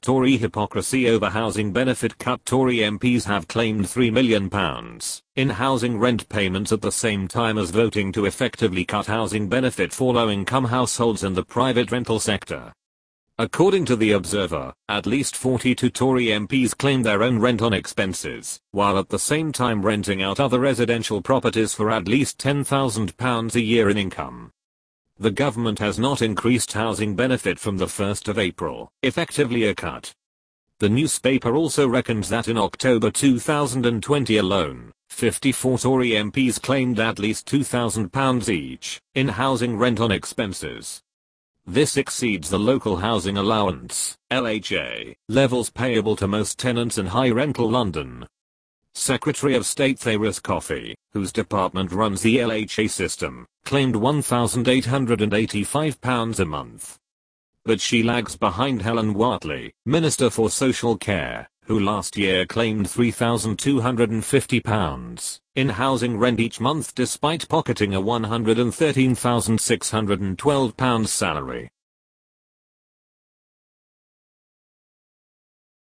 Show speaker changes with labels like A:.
A: Tory hypocrisy over housing benefit cut. Tory MPs have claimed £3 million in housing rent payments at the same time as voting to effectively cut housing benefit for low-income households in the private rental sector. According to The Observer, at least 42 Tory MPs claimed their own rent-on expenses, while at the same time renting out other residential properties for at least £10,000 a year in income. The government has not increased housing benefit from the 1st of April, effectively a cut. The newspaper also reckons that in October 2020 alone, 54 Tory MPs claimed at least £2,000 each in housing rent-on expenses. This exceeds the local housing allowance (LHA) levels payable to most tenants in high rental London. Secretary of State Thérèse Coffey, whose department runs the LHA system, claimed £1,885 a month. But she lags behind Helen Whately, Minister for Social Care, who last year claimed £3,250 in housing rent each month despite pocketing a £113,612 salary.